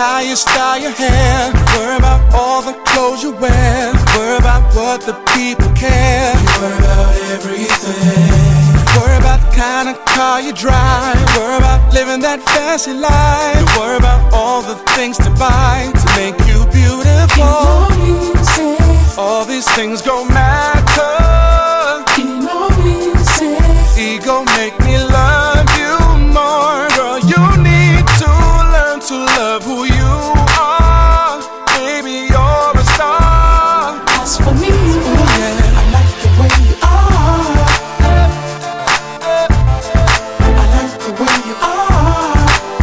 how you style your hair. Worry about all the clothes you wear. Worry about what the people care. You worry about everything. Worry about the kind of car you drive. Worry about living that fancy life. You worry about all the things to buy to make you beautiful. All these things gon' matter. Ego make me love you more. Girl, you need to learn to love who you are. Baby, you're a star. As for me, I like the way you are. I like the way you are.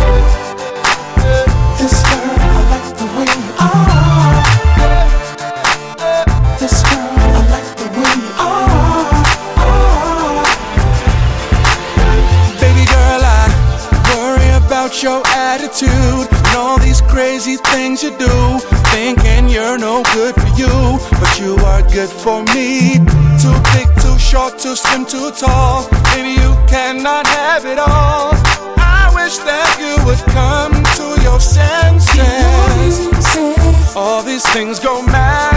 This girl, I like the way you are. This girl, I like the way you are. Baby girl, I worry about your attitude and all these crazy things you do, thinking you're no good for you, but you are good for me. Too big, too short, too slim, too tall. Baby, you cannot have it all. I wish that you would come to your senses. All these things go mad.